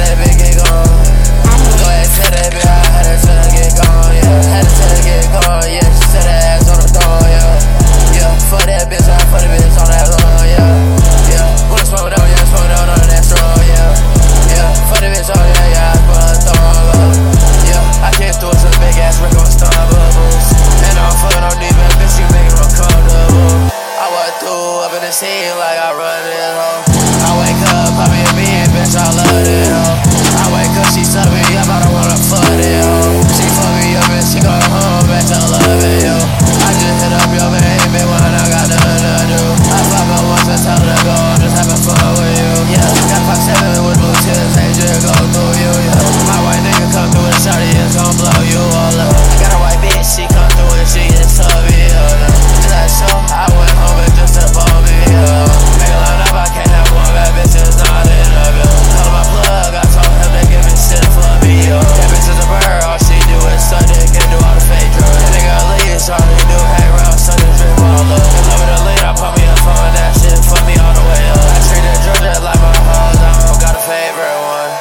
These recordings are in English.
that bitch get gone. Go ahead, tell that bitch I had to tell her get gone, yeah. Had to tell her get gone, yeah. She said her ass on the door, yeah. Yeah, fuck that bitch, I fuck the bitch on that lawn, yeah. Yeah, wanna smoke down, yeah, smoke down on that straw, yeah. Yeah, fuck the bitch on, yeah, yeah, I put her thumb up. Yeah, I can't do it to a big ass Rick on Starbucks. And I'm fucking on deep, and bitch, you making me comfortable. I walk through up in the scene like I run this hoe. I wake up, pop me a bean, bitch, I love it, hoe. I wake up, she suck me up, I don't wanna fuck it, hoe. She fuck me up and she go home, bitch, I love it, yo. I just hit up your baby when I got nothing to do. I fuck her once and tell her to go, I'm just having fun with you. Yeah, got fuck 7 with blue tips, ain't just go through you, yeah. My white nigga come through the shawty, it's gon' blow you all up. I got a white bitch, she come through and she is subby, yeah. Just like so, I went home and just to ball me, yeah. Make a line up, I can't have one bad bitch, it's not enough, yeah. Call my plug, I told him they give me shit for me, yeah. That bitch is a bird, all she do is suck dick and do all the fake drugs. That nigga leaves, all he do, hang around, suck and drip all up. And love it or lean, I put me a phone, that shit fuck me all the way up. I treat that drug just like my hoes, I don't got a favorite one.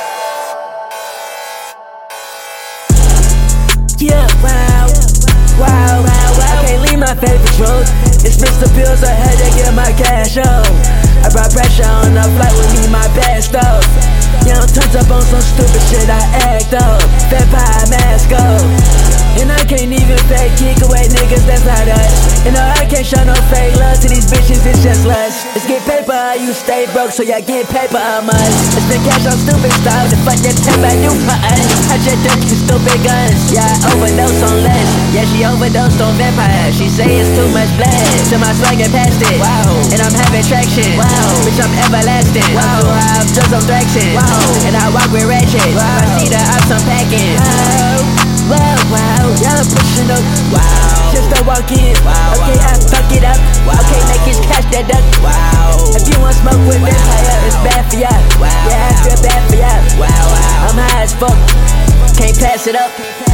Yeah, wow, wow, wow, wow. I can't leave my favorite drugs. It's Mr. Pills, I had to get my cash up. I brought pressure on the flight with me, my bad stuff. Young turns up on some stupid shit, I act up. Vampire mask up. And I can't even fake kick away niggas, that's not us. And no, I can't show no fake love to these bitches, it's just lust. Let's get paper, you stay broke, so y'all get paper, I must. Let's spend cash on stupid stuff, the fuck that paper I do for us. I just took these stupid guns, yeah, I overdose on less. Yeah, she overdosed on vampires, she say it's too much blood. So my swag get past it, wow. And I'm having traction, wow. Bitch, I'm everlasting, wow. I'm too high, I'm just on traction, wow. And I walk with ratchet, wow. If I see the ops, I'm packing, wow, wow, yeah, I'm pushing up, wow. Just to walk in, wow, okay, wow. I fuck it up, wow. Okay, make his cash that duck, wow. If you want smoke with vampire, it's bad for ya, wow. Yeah, I feel bad for ya, wow, wow. I'm high as fuck, can't pass it up.